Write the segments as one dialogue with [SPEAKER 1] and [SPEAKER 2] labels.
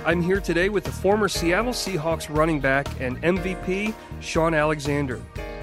[SPEAKER 1] I'm here today with the former Seattle Seahawks running back and MVP, Shaun Alexander.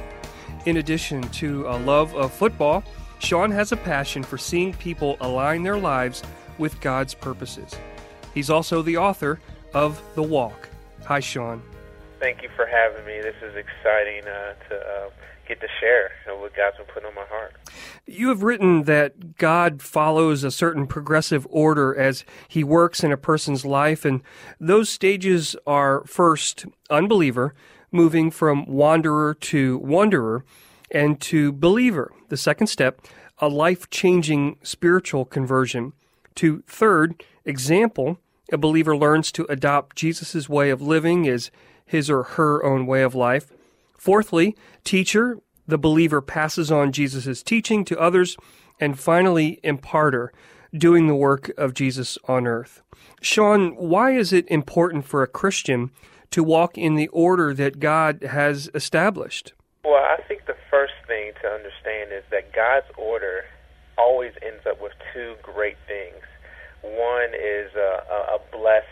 [SPEAKER 1] In addition to a love of football, Shaun has a passion for seeing people align their lives with God's purposes. He's also the author of The Walk. Hi, Shaun.
[SPEAKER 2] Thank you for having me. This is exciting to get to share what God's been putting on my heart.
[SPEAKER 1] You have written that God follows a certain progressive order as He works in a person's life, and those stages are first unbeliever, moving from wanderer to wanderer, and to believer, the second step, a life-changing spiritual conversion, to third, example, a believer learns to adopt Jesus' way of living as his or her own way of life. Fourthly, teacher, the believer passes on Jesus' teaching to others. And finally, imparter, doing the work of Jesus on earth. Shaun, why is it important for a Christian to walk in the order that God has established?
[SPEAKER 2] Well, I think the first thing to understand is that God's order always ends up with two great things. One is a blessed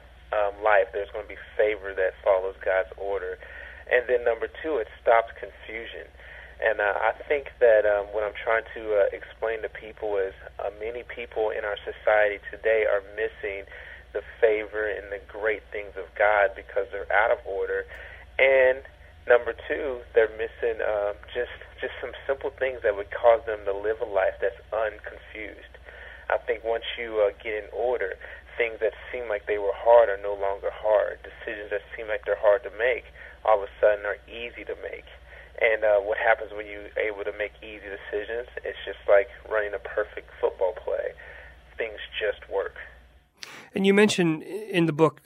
[SPEAKER 2] life. There's going to be favor that follows God's order. And then number two, it stops confusion. And I think that what I'm trying to explain to people is many people in our society today are missing the favor and the great things of God because they're out of order. And number two, they're missing just some simple things that would cause them to live a life that's unconfused. I think once you get in order, things that seem like they were hard are no longer hard. Decisions that seem like they're hard to make all of a sudden are easy to make. And what happens when you're able to make easy decisions, it's just like running a perfect football play. Things just work.
[SPEAKER 1] And you mentioned in the book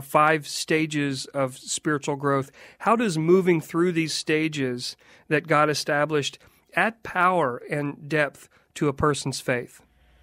[SPEAKER 1] 5 stages of spiritual growth. How does moving through these stages that God established add power and depth to a person's faith?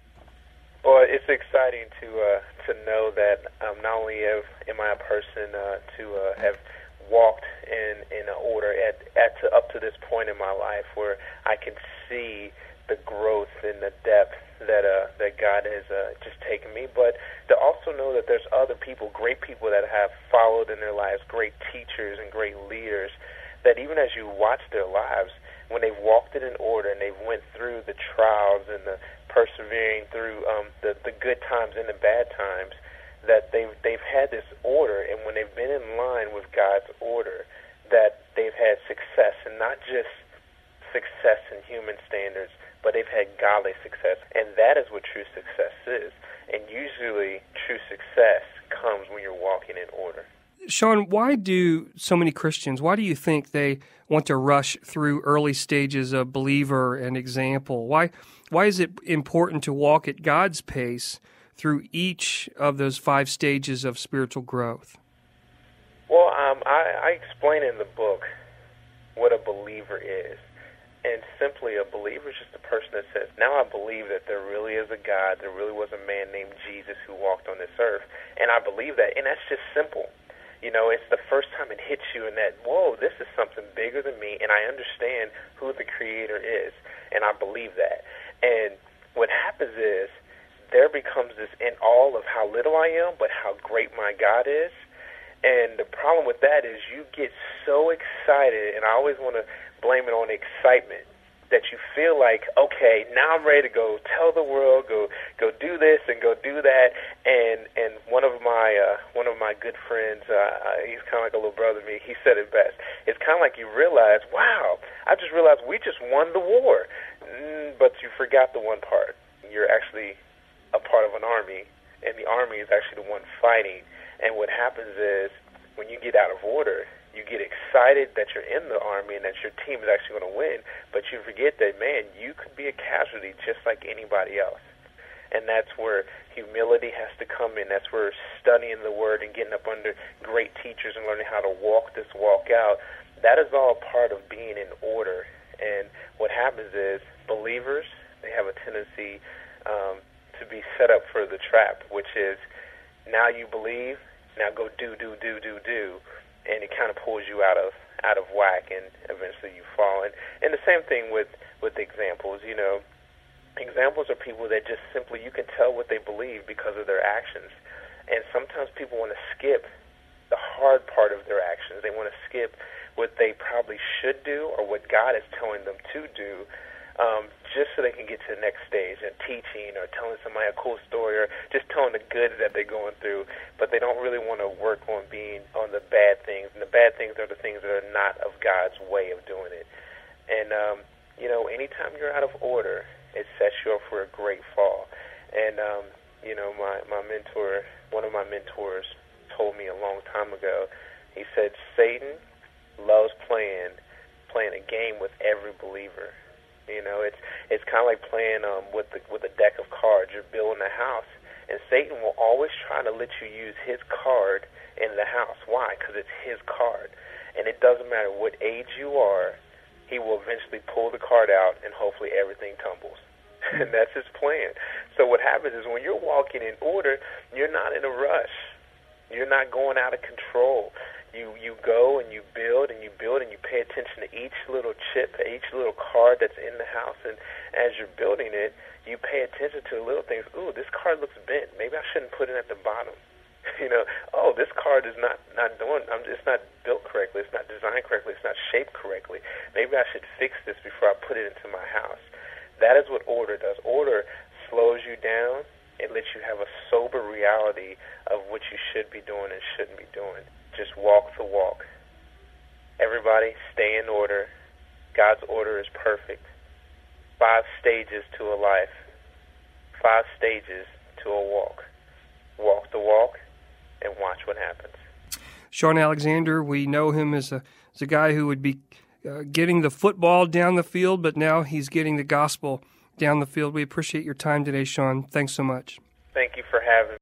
[SPEAKER 2] Well, it's exciting to know that not only am I a person to have walked in an order up to this point in my life where I can see the growth and the depth that God has just taken me, but to also know that there's other people, great people that have followed in their lives, great teachers and great leaders, that even as you watch their lives, when they've walked it in order and they've went through the trials and the persevering through the good times and the bad times, that they've had this order, and when they've been in line with God's order, that they've had success, and not just success in human standards, but they've had godly success, and that is what true success is. And usually true success comes when you're walking in order.
[SPEAKER 1] Shaun, why do so many Christians, why do you think they want to rush through early stages of believer and example? Why is it important to walk at God's pace through each of those 5 stages of spiritual growth?
[SPEAKER 2] Well, I explain in the book what a believer is. And simply, a believer is just a person that says, now I believe that there really is a God, there really was a man named Jesus who walked on this earth, and I believe that, and that's just simple. You know, it's the first time it hits you in that, whoa, this is something bigger than me, and I understand who the Creator is, and I believe that. And what happens is, there becomes this in awe of how little I am, but how great my God is. And the problem with that is you get so excited, and I always want to blame it on excitement, that you feel like, okay, now I'm ready to go tell the world, go do this and go do that. And one of my good friends, he's kind of like a little brother to me. He said it best. It's kind of like you realize, wow, I just realized we just won the war, but you forgot the one part. You're actually a part of an army, and the army is actually the one fighting. And what happens is, when you get out of order, you get excited that you're in the army and that your team is actually going to win, but you forget that, man, you could be a casualty just like anybody else. And that's where humility has to come in. That's where studying the Word and getting up under great teachers and learning how to walk this walk out, that is all part of being in order. And what happens is, believers, they have a tendency to be set up for the trap, which is, now you believe, now go do. And it kind of pulls you out of whack, and eventually you fall. And the same thing with examples. You know, examples are people that just simply, you can tell what they believe because of their actions. And sometimes people want to skip the hard part of their actions. They want to skip what they probably should do or what God is telling them to do, just so they can get to the next stage and teaching or telling somebody a cool story or just telling the good that they're going through. But they don't really want to work on the bad things. And the bad things are the things that are not of God's way of doing it. And, anytime you're out of order, it sets you up for a great fall. And, my mentor, one of my mentors told me a long time ago, he said, Satan loves playing a game with every believer. It's kind of like playing with a deck of cards. You're building a house, and Satan will always try to let you use his card in the house. Why? Because it's his card, and it doesn't matter what age you are. He will eventually pull the card out, and hopefully everything tumbles. And that's his plan. So what happens is when you're walking in order, you're not in a rush. You're not going out of control. You go and you build and you build and you pay attention to each little chip, each little card that's in the house. And as you're building it, you pay attention to the little things. Ooh, this card looks bent. Maybe I shouldn't put it at the bottom. Oh, this card is not doing. It's not built correctly. It's not designed correctly. It's not shaped correctly. Maybe I should fix this before I put it into my house. That is what order does. Order slows you down. It lets you have a sober reality of what you should be doing and shouldn't be doing. Just walk the walk. Everybody, stay in order. God's order is perfect. 5 stages to a life. 5 stages to a walk. Walk the walk and watch what happens.
[SPEAKER 1] Shaun Alexander, we know him as a guy who would be getting the football down the field, but now he's getting the gospel down the field. We appreciate your time today, Shaun. Thanks so much.
[SPEAKER 2] Thank you for having me.